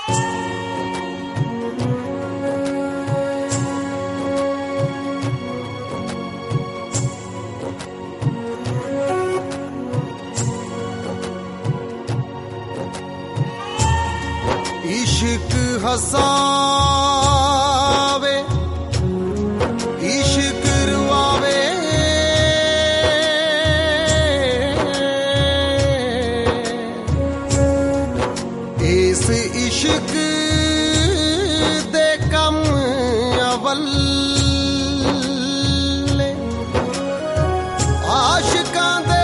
इश्क हसावे इश्क रुआवे इस इश्क दे कम अवल आशिकां दे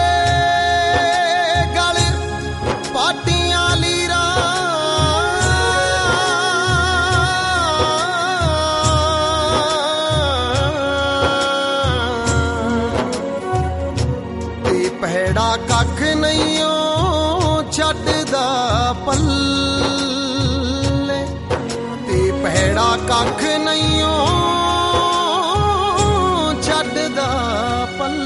गल पाटियां लीरा ਭੈੜਾ ਕੱਖ ਨਹੀਂ ਓ ਛੱਡਦਾ ਪੱਲੇ ਤੇ ਭੈੜਾ ਕੱਖ ਨਹੀਂ ਓ ਛੱਡਦਾ ਪੱਲੇ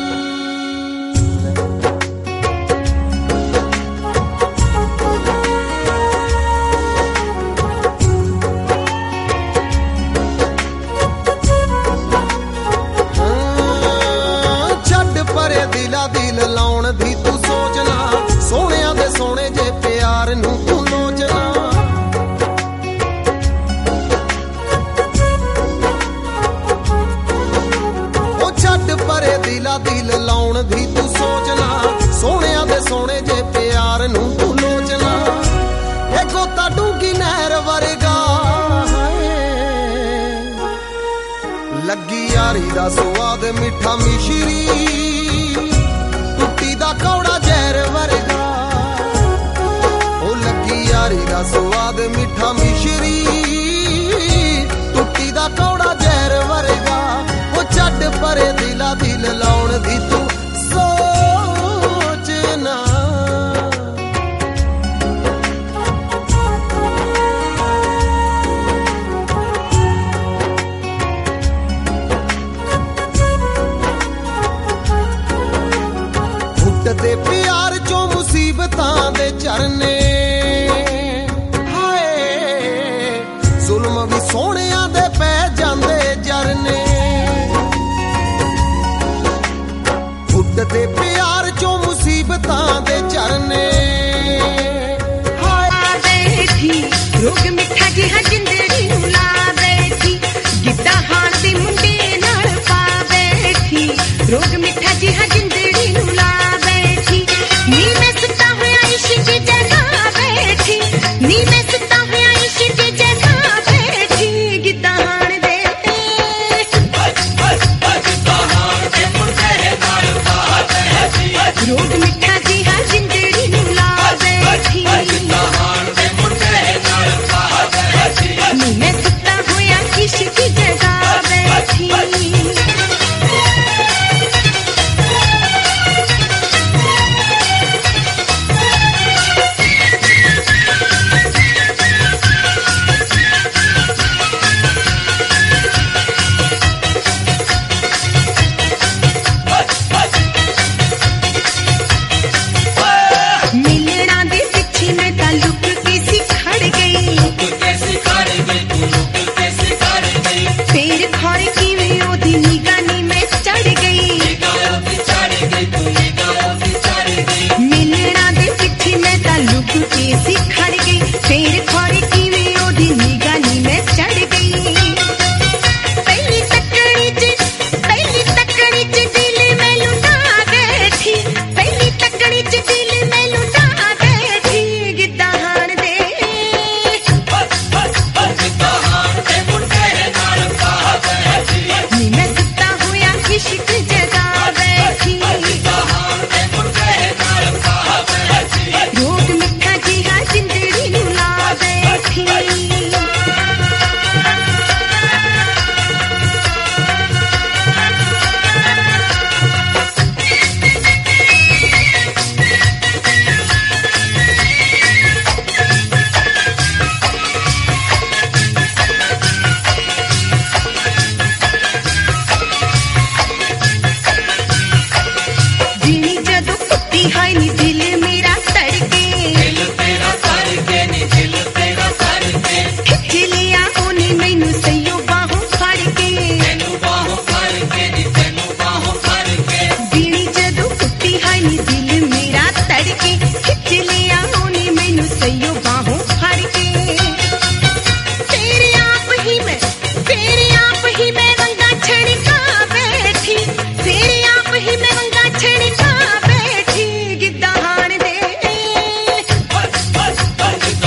ਛੱਡ ਪਰੇ ਦਿਲਾ ਦਿਲ ਲਾਉਣ ਦੀ ਤੂੰ ਸੋਚਣਾ ਸੋਹਣਿਆਂ ਦੇ ਸੋਹਣੇ ਜੇ ਪਿਆਰ ਨੂੰ ਤੂੰ ਲੋਚਣਾ ਉਹ ਛੱਡ ਪਰੇ ਦਿਲਾ ਦਿਲ ਲਾਉਣ ਦੀ ਤੂੰ ਸੋਚਣਾ ਸੋਹਣਿਆਂ ਦੇ ਸੋਹਣੇ ਜੇ ਪਿਆਰ ਨੂੰ ਤੂੰ ਲੋਚਣਾ ਇਹ ਗੋਤਾ ਡੂੰਗੀ ਨਹਿਰ ਵਰਗਾ ਲੱਗੀ ਯਾਰੀ ਦਾ ਸਵਾਦ ਮਿੱਠਾ ਮਿਸ਼ਰੀ ਟੁੱਟੀ ਦਾ ਕੌੜਾ ਜ਼ਹਿਰ ਵਰਗਾ ਉਹ ਲੱਗੀ ਯਾਰੀ ਦਾ ਸਵਾਦ ਮਿੱਠਾ ਮਿਸ਼ਰੀ ਟੁੱਟੀ ਦਾ ਕੌੜਾ ਜ਼ਹਿਰ ਵਰਗਾ ਉਹ ਛੱਡ ਪਰੇ ਦਿਲਾ ਦਿਲ ਲਾਉਣ ਦੀ